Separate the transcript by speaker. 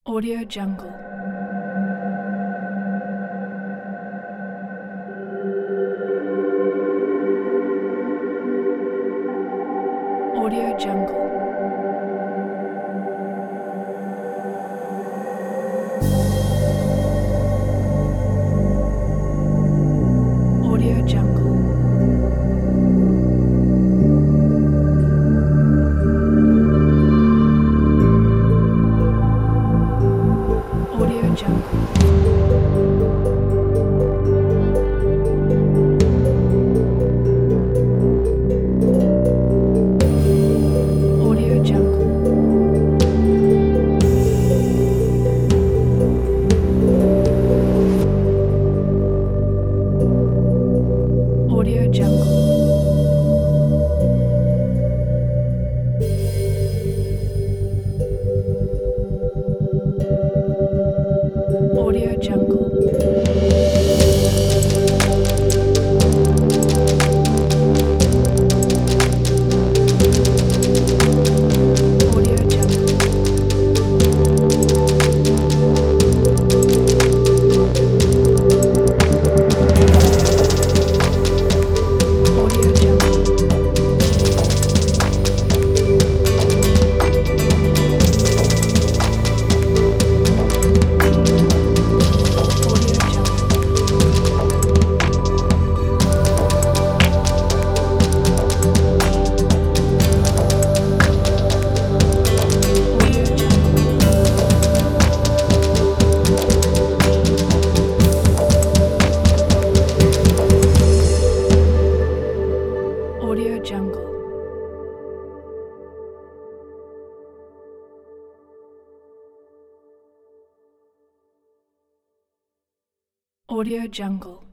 Speaker 1: Audio Jungle. Audio Jungle. Audio Jungle. Audio Jungle. Audio Jungle. Audio Jungle. Audio Jungle. Audio Jungle. Audio Jungle. Audio Jungle. Audio Jungle. Audio Jungle. Audio Jungle.